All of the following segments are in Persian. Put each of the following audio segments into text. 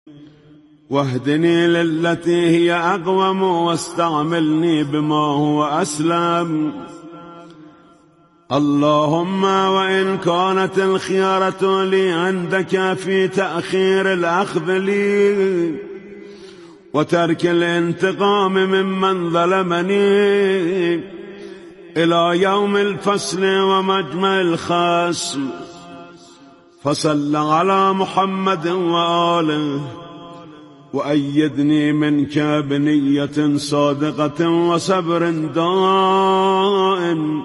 واهدني للتي هي أقوم واستعملني بما هو أسلم. اللهم وإن كانت الخيارة لي عندك في تأخير الأخذ لي وترك الانتقام ممن ظلمني إلى يوم الفصل ومجمع الخصم، فصل على محمد وآله، وأيدني منك بنية صادقة وصبر دائم،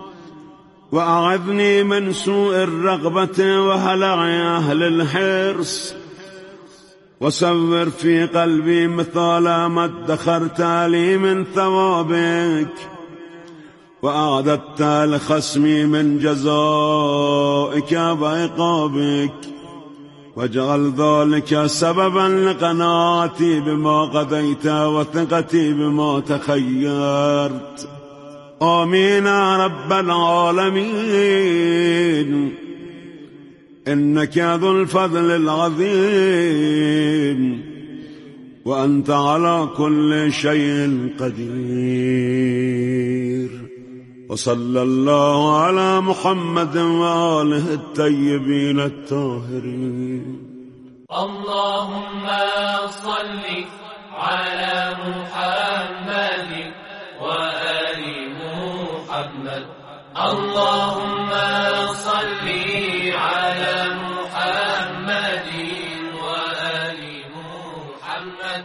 وأعذني من سوء الرغبة وهلع أهل الحرص، وصور في قلبي مثال ما ادخرت لي من ثوابك وأعددت لخصمي من جزائك وعقابك، واجعل ذلك سببا لقناعتي بما قضيت وثقتي بما تخيرت. آمين يا رب العالمين، إنك ذو الفضل العظيم، وأنت على كل شيء قدير. وصلى الله على محمد وآله الطيبين الطاهرين. اللهم صل على محمد وآل محمد. اللهم صل على محمد وآل محمد.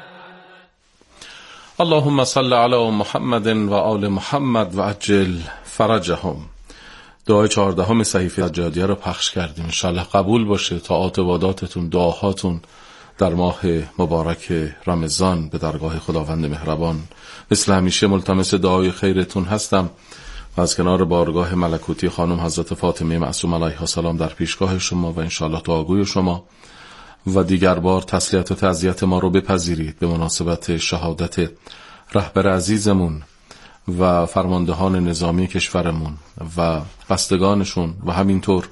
اللهم صل على محمد و آل محمد و عجل فرجهم. دعای 14 صحیفه سجادیه رو پخش کردیم. انشالله قبول باشه. طاعات و عباداتتون، دعاهاتون در ماه مبارک رمضان به درگاه خداوند مهربان مثل همیشه ملتمس دعای خیرتون هستم و از کنار بارگاه ملکوتی خانم حضرت فاطمه معصوم علیها السلام در پیشگاه شما و انشالله دعاگوی شما و دیگر بار تسلیت و تعزیت ما رو بپذیرید به مناسبت شهادت رهبر عزیزمون و فرماندهان نظامی کشورمون و بستگانشون و همینطور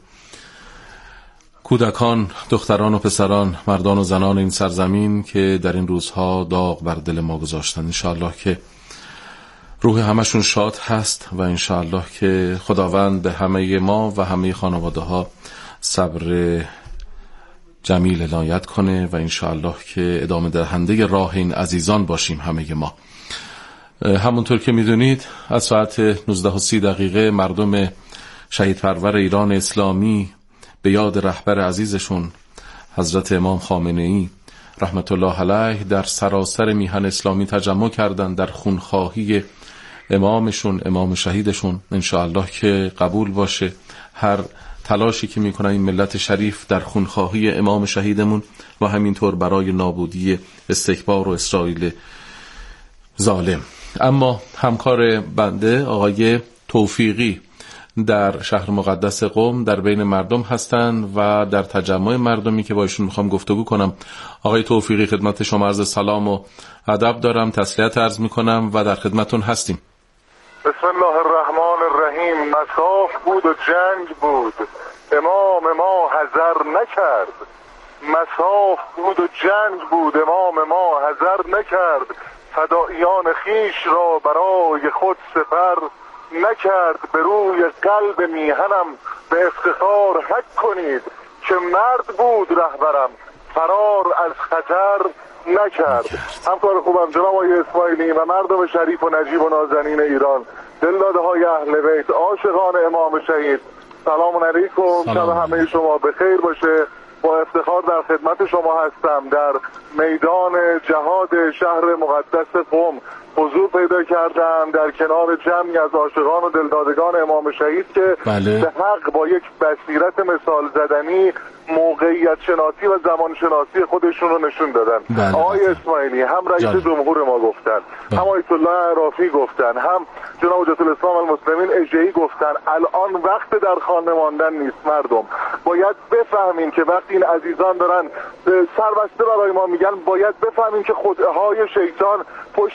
کودکان، دختران و پسران، مردان و زنان این سرزمین که در این روزها داغ بر دل ما گذاشتن. انشاءالله که روح همشون شاد هست و انشاءالله که خداوند به همه ما و همه خانواده ها صبر جمیل عنایت کنه و انشاءالله که ادامه دهنده راه این عزیزان باشیم همه ما. همونطور که میدونید از ساعت 19:30 مردم شهید پرور ایران اسلامی به یاد رهبر عزیزشون حضرت امام خامنه‌ای رحمت الله علیه در سراسر میهن اسلامی تجمع کردن در خونخواهی امامشون، امام شهیدشون. انشاءالله که قبول باشه هر تلاشی که میکنن این ملت شریف در خونخواهی امام شهیدمون و همینطور برای نابودی استکبار و اسرائیل ظالم. اما همکار بنده آقای توفیقی در شهر مقدس قم در بین مردم هستند و در تجمع مردمی که با ایشون میخوام گفتگو کنم. آقای توفیقی خدمت شما عرض سلام و ادب دارم، تسلیت عرض میکنم و در خدمتون هستیم. بسم الله الرحمن الرحیم. مساف بود و جنگ بود، امام ما حذر نکرد. مساف بود و جنگ بود، امام ما حذر نکرد. فداییان خیش را برای خود سپر نکرد. به روی قلب میهنم به افتخار حک کنید که مرد بود رهبرم، فرار از خطر نکرد. همکار خوبم جناب آقای اسماعیلی و مردم شریف و نجیب و نازنین ایران، دلداده های اهل بیت، عاشقان امام شهید، سلام علیکم. شب همه شما بخیر باشه. با افتخار در خدمت شما هستم. در میدان جهاد شهر مقدس قم حضور پیدا کردم در کنار جمعی از عاشقان و دلدادگان امام شهید که به حق با یک بصیرت مثال زدنی موقعیت شناسی و زمان شناسی خودشون رو نشون دادن. آقای اسماعیلی هم رئیس جمهور ما گفتن، هم آیت الله عرافی گفتن، هم جناب حجت الاسلام المسلمین اژه‌ای گفتن الان وقت در خانه ماندن نیست. مردم باید بفهمیم که وقتی این عزیزان دارن سربسته برای ما میگن، باید بفهمیم که خودهای شیطان پشت یک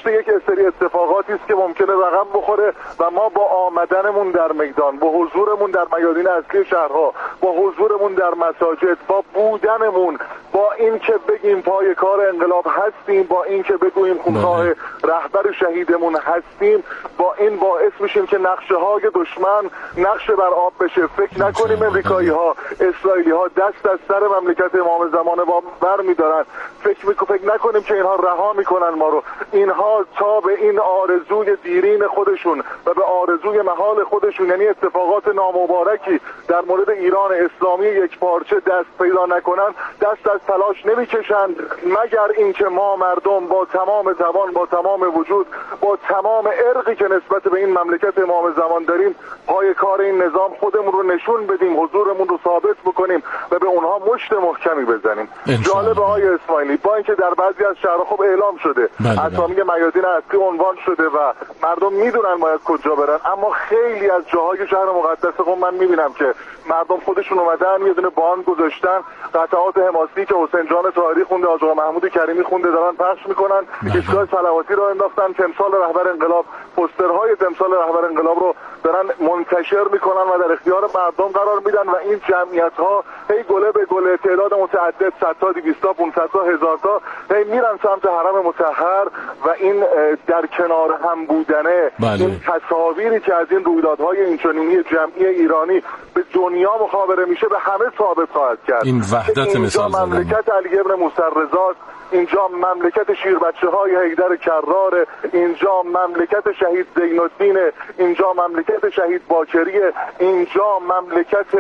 سری اتفاقاتی است که ممکنه رقم بخوره و ما با آمدنمون در میدان، با حضورمون در میادین اصلی شهرها، با حضورمون در مساجد، با بودنمون، با این که بگیم پای کار انقلاب هستیم، با این که بگوییم خونخواه رهبر شهیدمون هستیم، با این باعث میشیم که نقشه های دشمن نقشه بر آب بشه. فکر نکنیم امریکایی ها، اسرائیلی ها دست از سر مملکت امام زمان ما بر میدارن. فکر نکنیم که اینها رها میکنن ما رو. اینها تا به این آرزوی دیرین خودشون و به آرزوی محال خودشون، یعنی اتفاقات نامبارکی در مورد ایران اسلامی یک پارچه دست پیدا نکنن، دست از تلاش نمیکشند، مگر اینکه ما مردم با تمام توان، با تمام وجود، با تمام ارقی که نسبت به این مملکت امام زمان داریم، پای کار این نظام خودمون رو نشون بدیم، حضورمون رو ثابت بکنیم و به اونها مشت محکمی بزنیم. جالب آقای اسماعیلی، با اینکه در بعضی از شهرها خب اعلام شده، اسامی میادین اصلی عنوان شده و مردم میدونن باید کجا برن، اما خیلی از جاهای شهر مقدس خب من میبینم که مردم خودشون اومدن یه دونه بان گذاشتن، قطعات حماسی که حسین جان طاهری خونده، آقا محمود کریمی خونده دارن پخش میکنن، ایستگاه صلواتی رو انداختن، تمثال رهبر انقلاب، پوسترهای تمثال رهبر انقلاب رو دارن منتشر میکنن و در اختیار مردم قرار میدن و این جمعیت ها هی گله به گله تعداد متعدد 100 تا 200 تا 500 تا 1000 تا هی میرن سمت حرم مطهر و این در کنار هم بودنه، این تصاویری که از این رویدادهای اینچنینی جمعی ایرانی به دنیا مخابره میشه به همه ثابت خواهد کرد. این وحدت مثال زدن. مملکت علی ابن موسی رضا، اینجا مملکت شیربچه های حیدر کرار، اینجا مملکت شهید زین الدین، اینجا مملکت شهید باکری، اینجا مملکت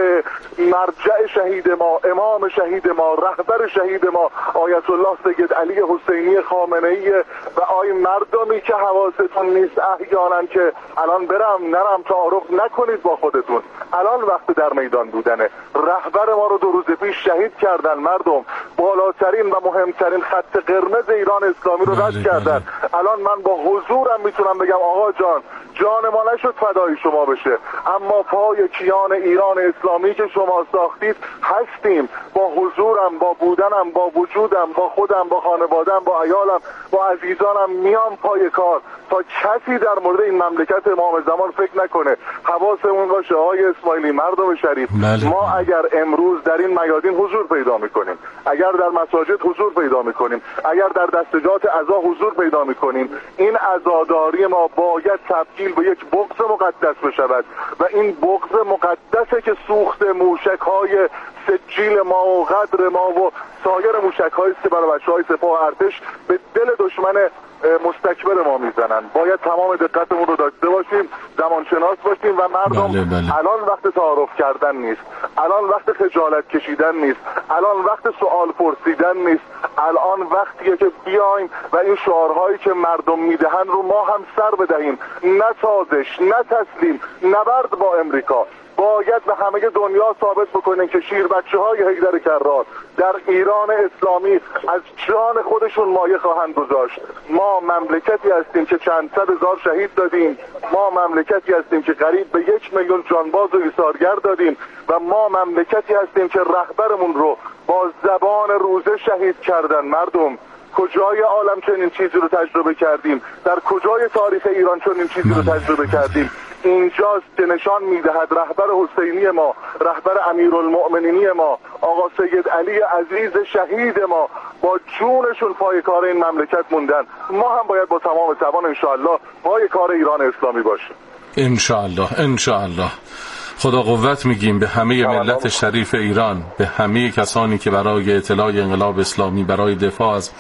مرجع شهید ما، امام شهید ما، رهبر شهید ما آیت الله سید علی حسینی خامنه‌ای. و آی مردمی که حواستون نیست احیانا که الان برم نرم تعارف نکنید با خودتون، الان وقت در میدان بودنه. رهبر ما رو 2 روز پیش شهید کردن مردم، بالاترین و مهمترین خط قرمز ایران اسلامی رو رد کردن. الان من با حضورم میتونم بگم آقا جان ما نشد فدای شما بشه، اما پای کیان ایران اسلامی که شما ساختید هستیم. با حضورم، با بودنم، با وجودم، با خودم، با خانوادم، با عیالم، با عزیزانم میام پای کار تا کسی در مورد این مملکت امام زمان فکر نکنه. حواسمون باشه آقای اسماعیلی، مردم شریف، ما اگر امروز در این میادین حضور پیدا میکنیم، اگر در مساجد حضور پیدا میکنیم، اگر در دستجات عزا حضور پیدا میکنیم، این عزاداری ما باید تبدیل به یک بغض مقدس بشود و این بغض مقدسه که سوخت موشک‌های سجیل ما و قدر ما و سایر موشک‌هایی است که برای بچه‌های سپاه ارتش به دل دشمن مستکبر ما میزنن. باید تمام دقتمون رو داشته باشیم، زمانشناس باشیم و مردم الان وقت تعارف کردن نیست، الان وقت خجالت کشیدن نیست، الان وقت سوال پرسیدن نیست، الان وقتیه که بیایم و این شعارهایی که مردم میدهن رو ما هم سر بدهیم. نه سازش، نه تسلیم، نبرد با امریکا. باید به همه دنیا ثابت بکنیم که شیربچه‌های حیدر کرار در ایران اسلامی از جان خودشون مایه خواهند گذاشت. ما مملکتی هستیم که چند صد هزار شهید دادیم، ما مملکتی هستیم که قریب به 1 میلیون جانباز و ایثارگر دادیم و ما مملکتی هستیم که رهبرمون رو با زبان روزه شهید کردن. مردم، کجای عالم چنین چیزی رو تجربه کردیم؟ در کجای تاریخ ایران چنین چیزی رو تجربه کردیم؟ اینجاست که نشان میدهد رهبر حسینی ما، رهبر امیرالمؤمنینی ما، آقا سید علی عزیز شهید ما با جونشون پای کار این مملکت موندن. ما هم باید با تمام توان انشاءالله پای کار ایران اسلامی باشیم. انشاءالله. خدا قوت میگیم به همه ملت شریف ایران، به همه کسانی که برای اطلاع انقلاب اسلامی، برای دفاع از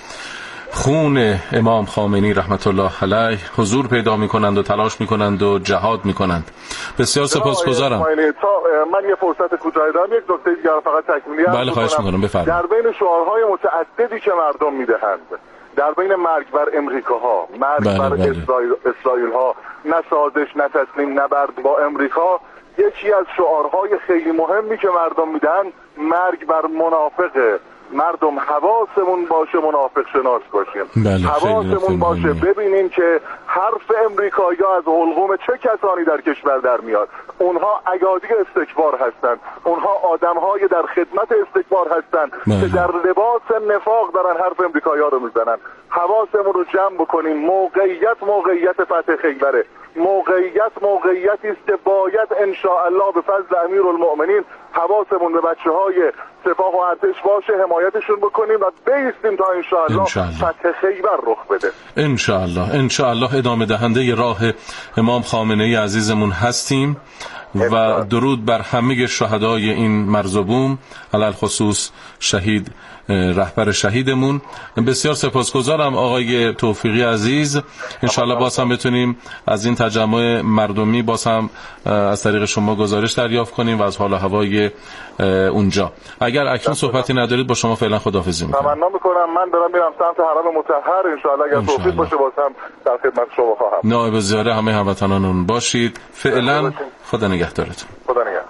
خون امام خامنه‌ای رحمت الله علیه حضور پیدا میکنند و تلاش میکنند و جهاد میکنند. بسیار سپاسگزارم. من یه فرصت کوتاهی دارم، یک نکته دیگر فقط تکمیلی. بله خواهش میکنم، بفرمایید. در بین شعارهای متعددی که مردم میدهند، در بین مرگ بر امریکاها، مرگ بر اسرائیل ها، نه سازش، نه تسلیم، نبرد با امریکا، یکی از شعارهای خیلی مهمی که مردم میدن مرگ بر منافقه. مردم حواسمون باشه منافق شناس باشیم. حواسمون باشه ببینیم که حرف امریکایی‌ها از حلقوم چه کسانی در کشور در میاد. اونها ایادی استکبار هستن، اونها آدم‌های در خدمت استکبار هستن که در لباس نفاق دارن حرف امریکایی‌ها رو میزنن. حواسمون رو جمع بکنیم. موقعیت فتح خیبره، موقعیتی است که باید ان شاء الله به فضل امیرالمؤمنین حواسمون به بچه‌های سپاه و ارتش باشه، حمایتشون بکنیم و بایستیم تا ان شاء الله فتح خیبر رخ بده. ان شاء الله ادامه دهنده راه امام خامنه‌ای عزیزمون هستیم و درود بر همه شهدای این مرز و بوم، علل خصوص شهید رهبر شهیدمون. بسیار سپاسگزارم آقای توفیقی عزیز. انشاءالله باز هم بتونیم از این تجمع مردمی باز هم از طریق شما گزارش دریافت کنیم و از حال و هوای اونجا. اگر اکنون صحبتی ندارید با شما فعلا خداحافظی میکنم. تمنا میکنم. من دارم میرم سمت حرم مطهر، انشاءالله اگر توفیق باشه باز هم در خدمت شما خواهم. نائب الزیاره همه هموطنانمون باشید. فعلا خدا نگهدارتون. خدا نگهدار.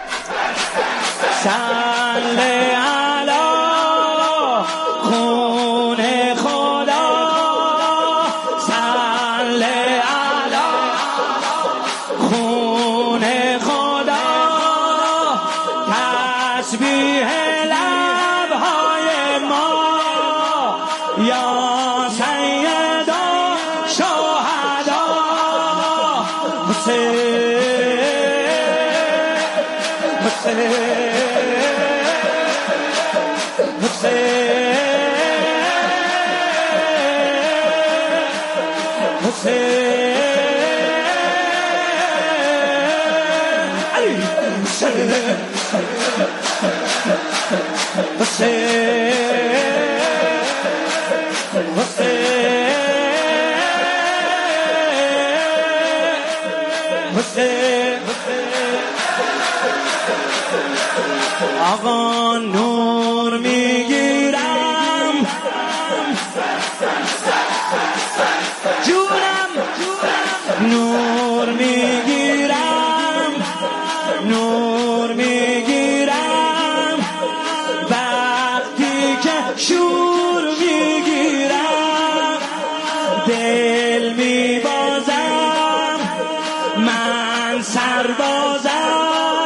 آقا نور میگیرم، جونم نور میگیرم، نور میگیرم وقتی که شور میگیرم، دل میبازم من سربازم،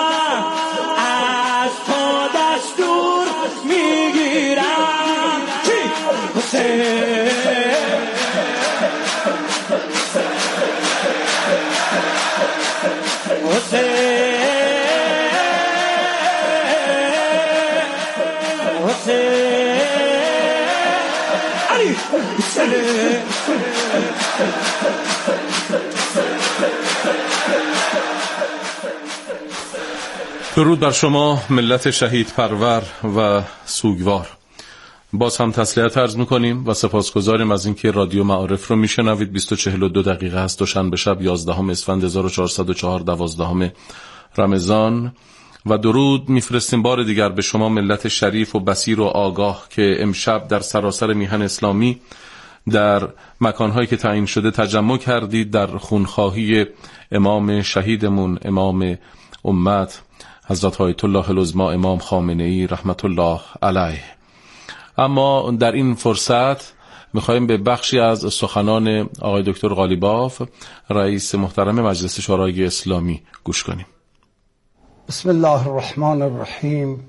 درود بر شما ملت شهید پرور و سوگوار. باز هم تسلیت عرض میکنیم و سپاسگزاریم از اینکه رادیو معارف رو میشنوید. 22:42 دقیقه هست دوشنبه شب 11 اسفند 1404 12 رمضان و درود میفرستیم بار دیگر به شما ملت شریف و بصیر و آگاه که امشب در سراسر میهن اسلامی در مکانهایی که تعیین شده تجمع کردید در خونخواهی امام شهیدمون، امام امت، حضرت آیت الله العظمی امام خامنه‌ای رحمت الله علیه. اما در این فرصت میخوایم به بخشی از سخنان آقای دکتر قالیباف رئیس محترم مجلس شورای اسلامی گوش کنیم. بسم الله الرحمن الرحیم.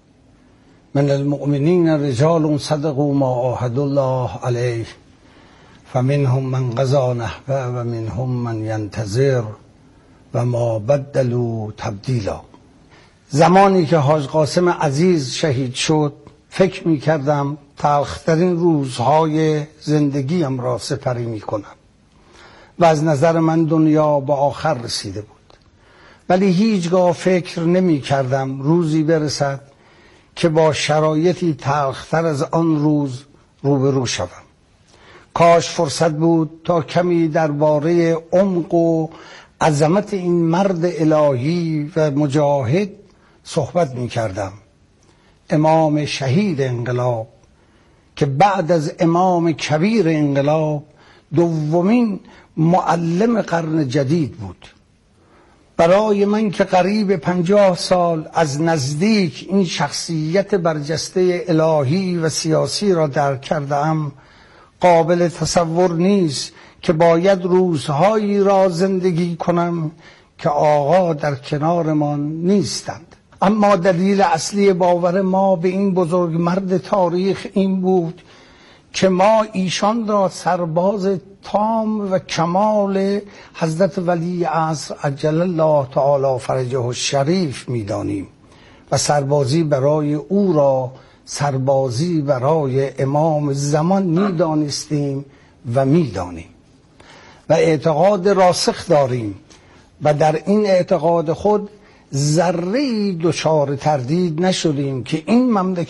من المؤمنین رجال صدقوا ما عاهدوا الله علیه فمنهم من قضى نحبه و منهم من ینتظر و ما بدلوا تبدیلا. زمانی که حاج قاسم عزیز شهید شد فکر می کردم تلخترین روزهای زندگیم را سپری می کنم و از نظر من دنیا به آخر رسیده بود، ولی هیچگاه فکر نمی کردم روزی برسد که با شرایطی تلختر از آن روز روبرو شوم. کاش فرصت بود تا کمی درباره عمق و عظمت این مرد الهی و مجاهد صحبت می کردم. امام شهید انقلاب که بعد از امام کبیر انقلاب دومین معلم قرن جدید بود. برای من که قریب 50 سال از نزدیک این شخصیت برجسته الهی و سیاسی را درک کردم، قابل تصور نیست که باید روزهایی را زندگی کنم که آقا در کنارمان نیستند. اما دلیل اصلی باور ما به این بزرگ مرد تاریخ این بود که ما ایشان را سرباز تام و کمال حضرت ولی عصر عجل الله تعالی فرجه الشریف می‌دانیم و سربازی برای او را سربازی برای امام زمان می‌دانستیم و می‌دانیم و اعتقاد راسخ داریم و در این اعتقاد خود ذره‌ای دچار تردید نشدیم که این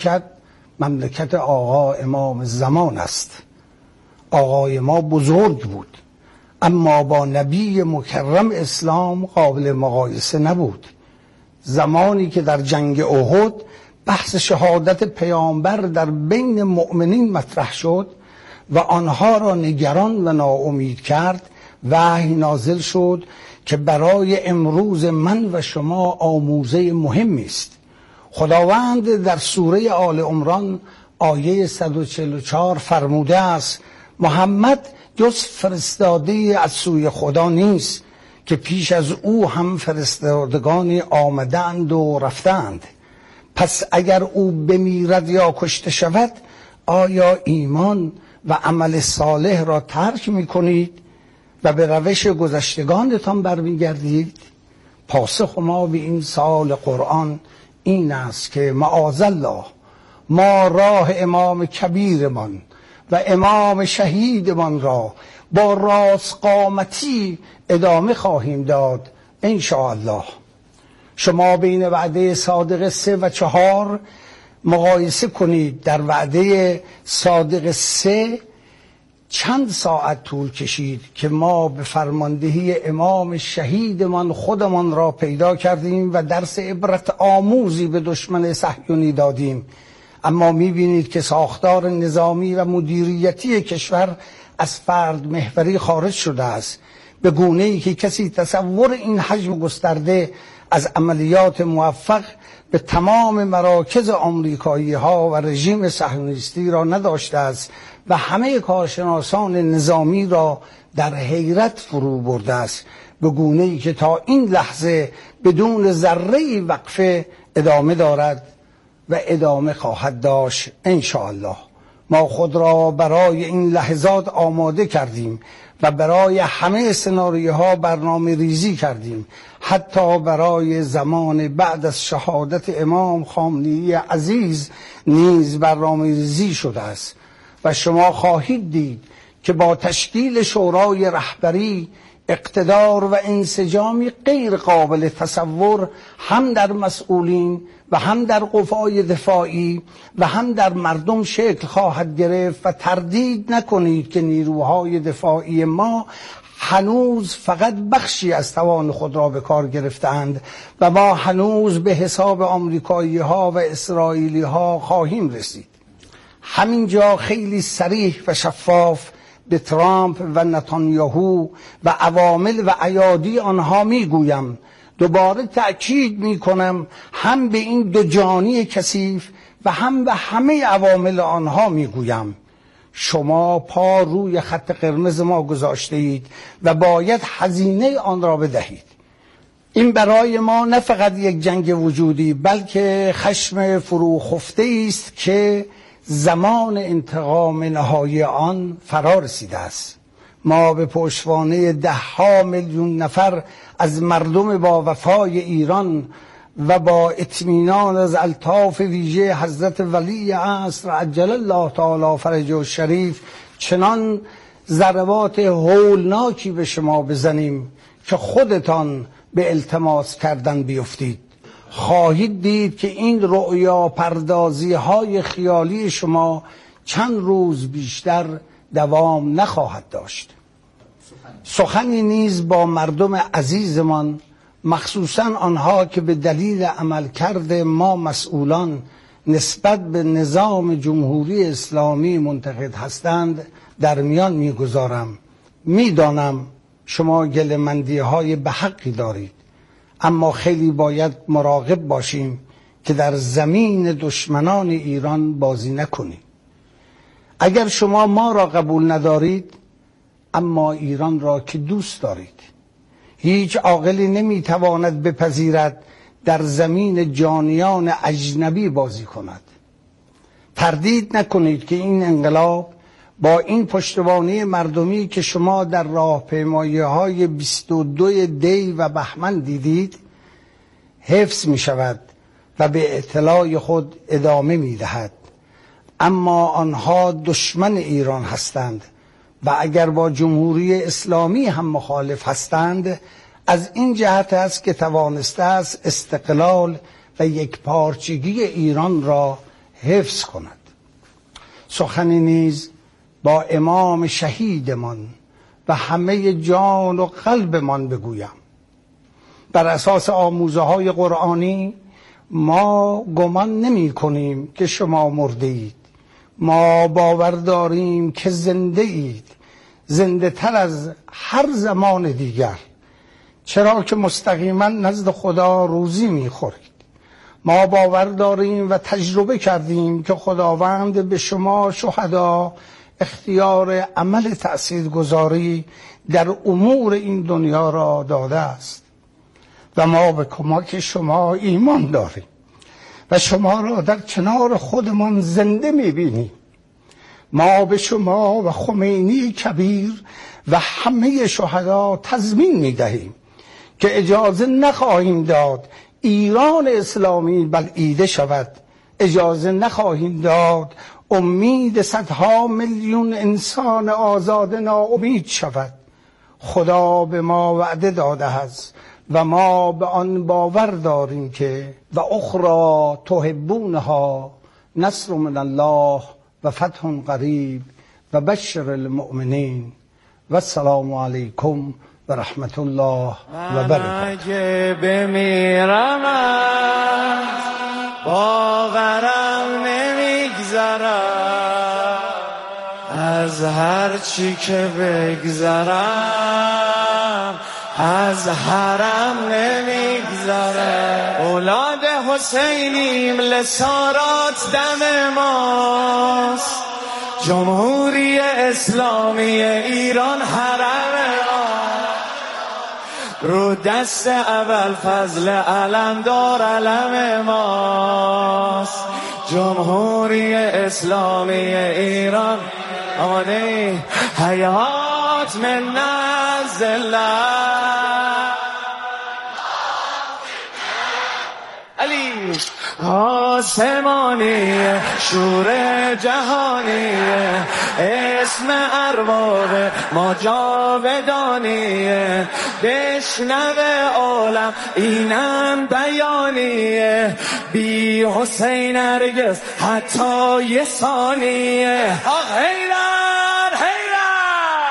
مملکت آقا امام زمان است. آقای ما بزرگ بود، اما با نبی مکرم اسلام قابل مقایسه نبود. زمانی که در جنگ احد بحث شهادت پیامبر در بین مؤمنین مطرح شد و آنها را نگران و ناامید کرد، وحی نازل شد که برای امروز من و شما آموزه مهمی است. خداوند در سوره آل عمران آیه 144 فرموده است: محمد جز فرستاده از سوی خدا نیست که پیش از او هم فرستادگانی آمدند و رفتند. پس اگر او بمیرد یا کشته شود، آیا ایمان و عمل صالح را ترک می کنید و به روش گذشتگانتان برمیگردید؟ پاسخ ما به این سال قرآن این است که معاذالله ما راه امام کبیرمان و امام شهیدمان را با راست قامتی ادامه خواهیم داد ان شاء الله. شما بین وعده صادق 3 و 4 مقایسه کنید. در وعده صادق 3 چند ساعت طول کشید که ما به فرماندهی امام شهیدمان خودمان را پیدا کردیم و درس عبرت آموزی به دشمن صهیونی دادیم. اما می‌بینید که ساختار نظامی و مدیریتی کشور از فرد محوری خارج شده است، به گونه‌ای که کسی تصور این حجم گسترده از عملیات موفق به تمام مراکز آمریکایی‌ها و رژیم صهیونیستی را نداشته است و همه کارشناسان نظامی را در حیرت فرو برده است، به گونه‌ای که تا این لحظه بدون ذره‌ای وقفه ادامه دارد و ادامه خواهد داشت ان شاء الله. ما خود را برای این لحظات آماده کردیم و برای همه سناریوها برنامه ریزی کردیم، حتی برای زمان بعد از شهادت امام خامنه‌ای عزیز نیز برنامه ریزی شده است و شما خواهید دید که با تشکیل شورای رهبری اقتدار و انسجامی غیر قابل تصور هم در مسئولین و هم در قوای دفاعی و هم در مردم شکل خواهد گرفت و تردید نکنید که نیروهای دفاعی ما هنوز فقط بخشی از توان خود را به کار گرفتند و ما هنوز به حساب آمریکایی ها و اسرائیلی ها خواهیم رسید. همینجا خیلی صریح و شفاف به ترامپ و نتانیاهو و عوامل و ایادی آنها میگویم، دوباره تأکید میکنم، هم به این دو جانی کثیف و هم به همه عوامل آنها میگویم: شما پا روی خط قرمز ما گذاشته اید و باید هزینه آن را بدهید. این برای ما نه فقط یک جنگ وجودی بلکه خشم فروخفته است که زمان انتقام نهایی آن فرا رسیده است. ما به پشتوانه 10 میلیون نفر از مردم با وفای ایران و با اطمینان از الطاف ویژه حضرت ولی عصر عجل الله تعالی فرجه الشریف چنان ضربات هولناکی به شما بزنیم که خودتان به التماس کردن بیفتید. خواهید دید که این رؤیا پردازی های خیالی شما چند روز بیشتر دوام نخواهد داشت. سخنی نیز با مردم عزیزمان، مخصوصا آنها که به دلیل عملکرد ما مسئولان نسبت به نظام جمهوری اسلامی منتقد هستند در میان میگذارم. میدانم شما گله‌مندی های به حقی دارید، اما خیلی باید مراقب باشیم که در زمین دشمنان ایران بازی نکنیم. اگر شما ما را قبول ندارید، اما ایران را که دوست دارید. هیچ عاقلی نمیتواند بپذیرد در زمین جانیان اجنبی بازی کند. تردید نکنید که این انقلاب با این پشتوانه مردمی که شما در راهپیمایی‌های 22 دی و بهمن دیدید حفظ می شود و به اطلاع خود ادامه می دهد. اما آنها دشمن ایران هستند و اگر با جمهوری اسلامی هم مخالف هستند، از این جهت است که توانسته است استقلال و یکپارچگی ایران را حفظ کند. سخنی نیز با امام شهیدمان و همه جان و قلبمان بگویم. بر اساس آموزه‌های قرآنی ما گمان نمی کنیم که شما مرده اید. ما باور داریم که زنده اید، زنده تر از هر زمان دیگر، چرا که مستقیما نزد خدا روزی می خورید. ما باور داریم و تجربه کردیم که خداوند به شما شهدا اختیار عمل تأثیرگذاری در امور این دنیا را داده است و ما به کمک شما ایمان داریم و شما را در کنار خودمان زنده می‌بینیم. ما به شما و خمینی کبیر و همه شهدا تضمین می‌دهیم که اجازه نخواهیم داد ایران اسلامی بلعیده شود. اجازه نخواهیم داد امید صدها میلیون انسان آزاد ناامید شود. خدا به ما وعده داده است و ما به آن باور داریم که و اخرى تحبونها نصر من الله و فتح قریب و بشر المؤمنین و السلام علیکم و رحمت الله و برکاته. اگه بمیرم باورم نمیگذرم، از هر چی که بگذرم از حرم نمیگذرم. اولاد حسینیم لسارات دم ماست، جمهوری اسلامی ایران حرم رو دست اول فضل علمدار علم ماست. جمهوری اسلامی ایران آماده حیات من نزل علی آسمانی شور جهانی، اسم ارباب ما جاودانی، بشنوه عالم اینم بیانیه، بی حسین هرگز حتی یه ثانیه. آخ حیران حیران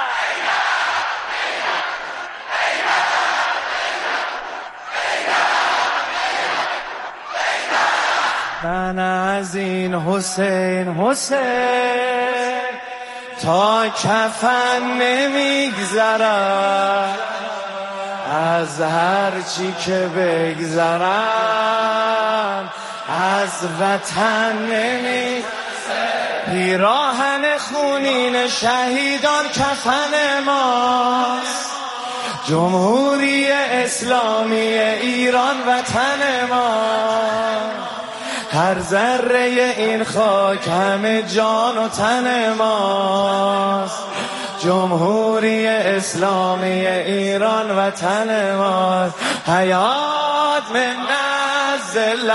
من از این حسین تا کفن نمیگذرم، از هر چی که بگذرم از وطن نمیگذرم. پیراهن خونین شهیدان کفن ماست، جمهوری اسلامی ایران وطن ماست. هر ذره این خاک همه جان و تن ماست، جمهوری اسلامی ایران وطن ماست. حیات من نزل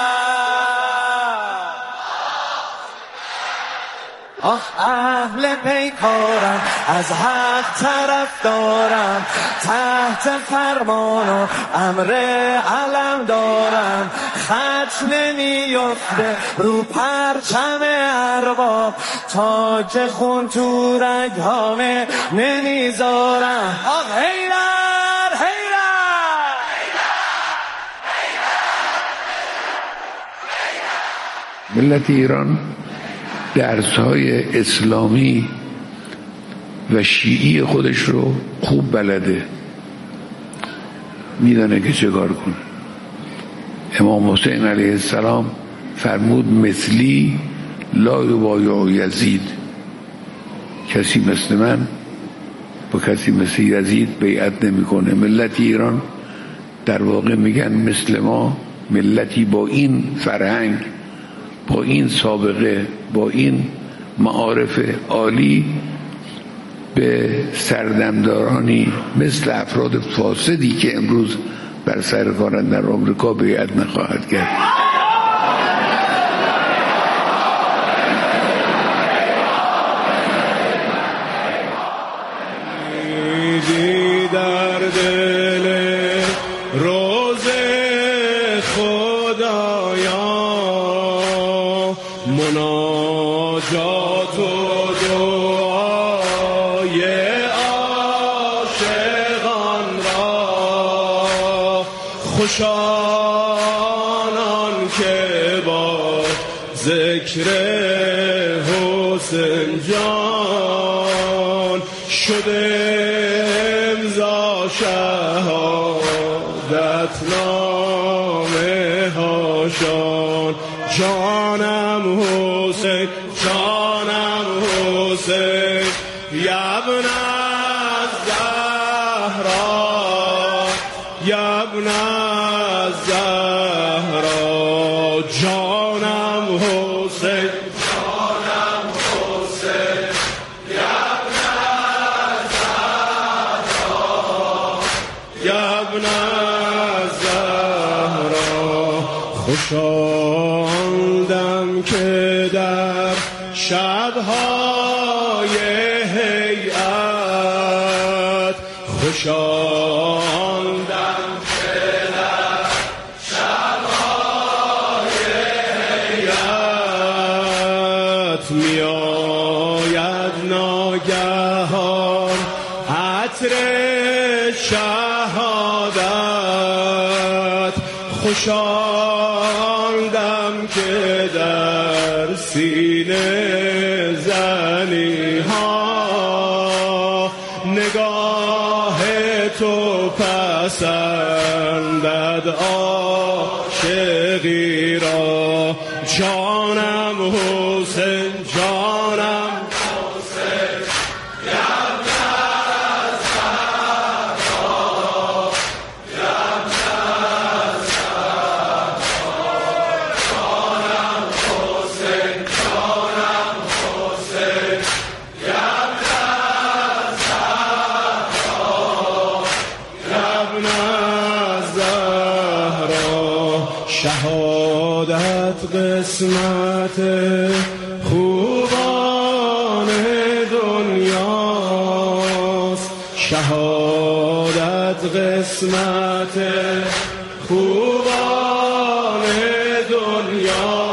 اهل پیکارم، از حق طرف دارم، تحت فرمان و امر علم دارم. خط نمیفته رو پرچم ارباب، تاج خون تو رگ‌هامه نمیذارم. آخ حیدر حیدر ملت ایران درس‌های اسلامی و شیعی خودش رو خوب بلده، میدونه که چه کار کنه. امام حسین علیه السلام فرمود مثلی لا یبایع یزید، کسی مثل من با کسی مثل یزید بیعت نمیکنه. ملت ایران در واقع میگن مثل ما، ملتی با این فرهنگ، با این سابقه، با این معارف عالی به سردمدارانی مثل افراد فاسدی که امروز بر سر کارند در آمریکا بیعت نخواهد کرد. در دل روز خدایا مناجات و دعای عاشقان را، خوشانان که با ذکر حسین جان شده شهادت نامه هاشان. جانم حسین، جانم حسین، یبن الزهرا، یبن الزهرا، جانم حسین، جانم حسین، یبن یبن الزهرا. خوشاندم که در شبهای هیئت، خوشاندم که در شبهای هیئت میآید ناگهان عطر شهادت. خوشاندم که در سینه زنی ها نگاه تو پسندد عاشقی را. جانم حسین، جانم حسین، یبن الزهرا، یبن الزهرا، جانم حسین، جانم حسین، یبن الزهرا، یبن الزهرا. شهادت قسمت خوبان دنیاست، شهادت قسمت خوبان دنیا،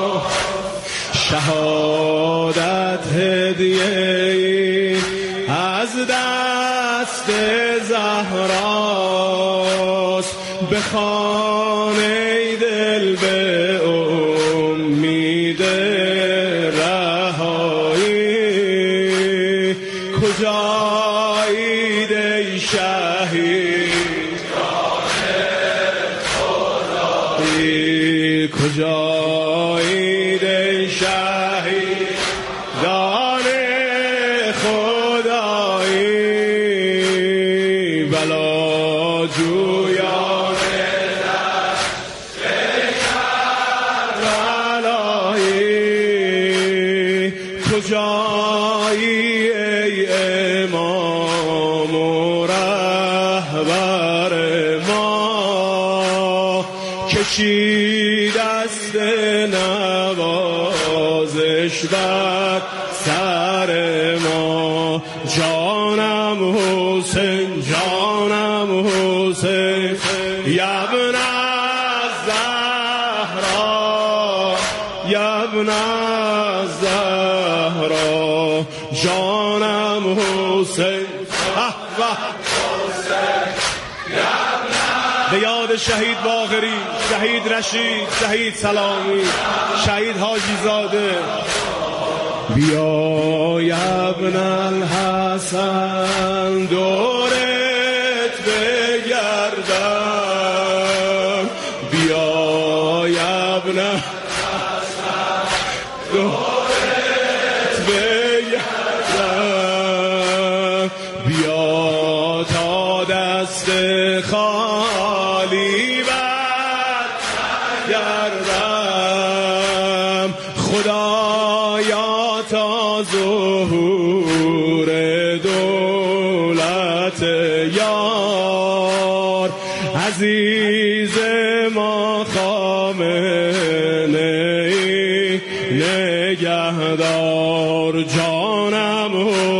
شهادت هدیه از دست زهراست. به خانه دل به امید رهایی، کجایید ای شهید خدایی، کجایید ای شهید دان خدایی. بلا جویان کربلایی، کجایی ای امام و رهبر ما، کشی دست نوازش بر سر ما. جانم حسین، جانم حسین، یبن الزهرا، یبن الزهرا، جانم حسین. به یاد شهید باقری، شهید رشید، شهید سلامی، شهید حاجی زاده. بیا یبن الحسن دورت بگردم، بیا یبن الحسن دورت بگردم، بیا تا دست خالی برگردم. خدایا تا نزید